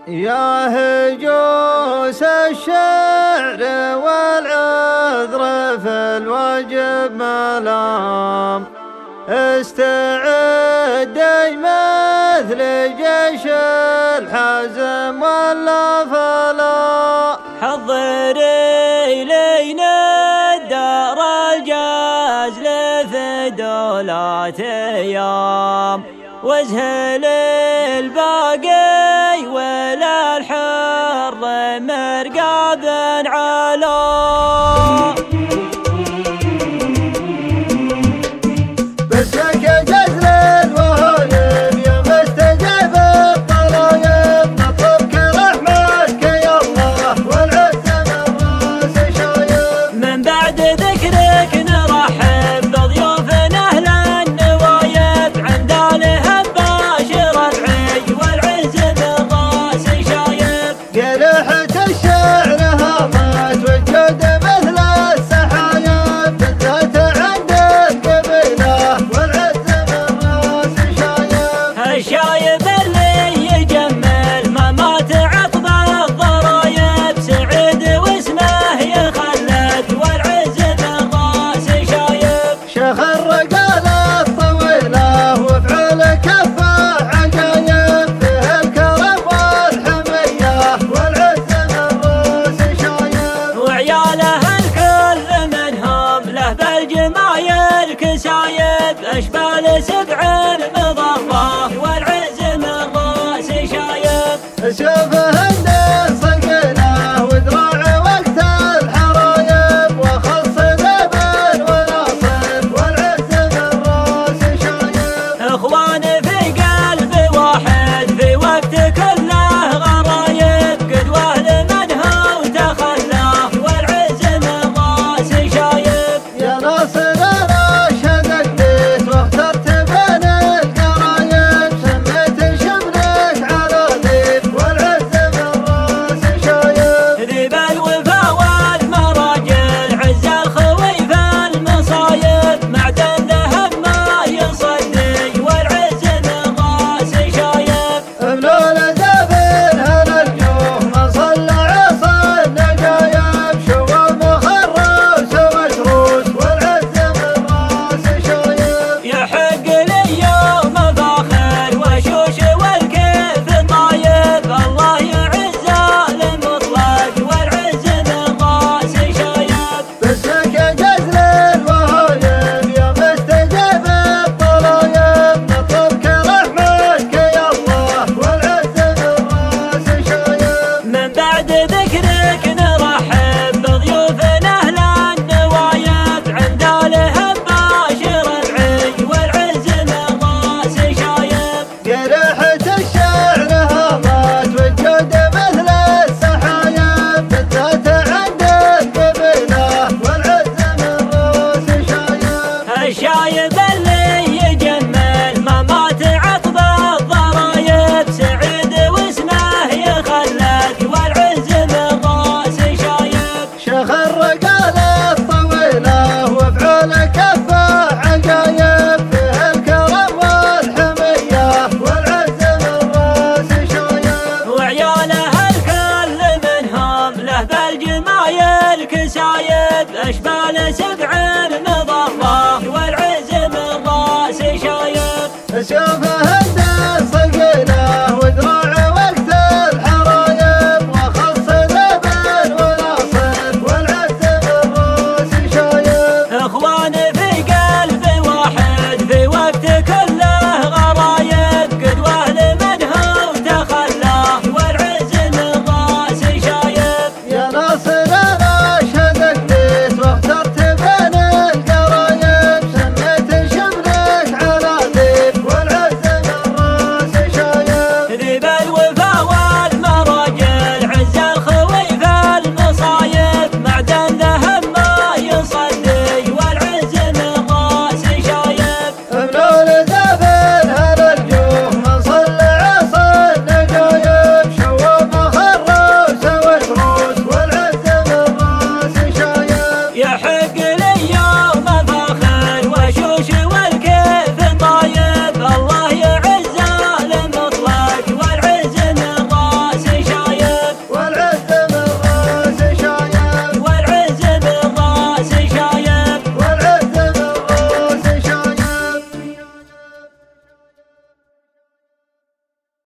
يا هجوس الشعر والعذر في الوجب ملام، استعدي مثل جيش الحزم ولا فلا. حضري لينا الدار الجازل في دولات ايام، وازهل الباقي ولا الحر مرقاب على. باسمك جزل الوهايب يا مستجيب الطلايب، نطلبك رحمتك يا الله والعز من راس شايب. من بعد ذكرك نرحب بضيوفنا اهل النوايب، عند الهم باشر العي والعز من راس شايب. قلحة الشعر هامت والجود مثل السحايب، بالذات عند القبيلة والعز من راس شايب. الشايب اللي يجمل ما مات عقب الضرايب، سعيد واسمه يخلد والعز من راس شايب. شيخ الرجالة الطويلة وفعل كفه عجايب، فيه الكرم والحمية والعز من راس شايب. وعياله الكل منهم له بالجمايل كسايب، اشبال سبع المضافة والعز من راس شايب. شوفه هند صقيله وذراع وقت الحرايب، وخص ذبل وناصب والعز من راس شايب. اخواني في قلب واحد في وقت كله غرايب، قدوه لمن هو تخلاه والعز من راس شايب. يا ناصر انا اشهدك بيت واخترت بين القرايب، سميت شبلك على ذيب والعز من راس شايب. ذيب الوفا والمراجل عز الخوي في المصايب، معدن ذهب ما يصدي والعز من راس شايب. ملول ذابل هل الجوه ما صلى عصا النجايب، شوى مخرس ومتروس والعز من راس شايب. يحق لي يوم فاخر وشوش والكيف طايب، الله يعز المطلق والعز من راس شايب. باسمك جزل الوهايب يا مستجيب الطلايب، نطلبك رحمتك يا الله والعز من راس شايب. من بعد ذكرك نرحب بضيوفنا اهل النوايب، عند الهم باشر العي والعز من راس شايب. قرحة الشعر هامت والجود مثل السحايب، بالذات عند القبيلة والعز من راس شايب. الشايب اللي يجمل ما مات عقب الضرايب، سعيد واسمه يخلد والعز من راس شايب. شيخ الرجالة الطويلة وفعل كفه عجايب، فيه الكرم والحمية والعز من راس شايب. وعياله الكل منهم له بالجمايل كسايب، اشبال سبع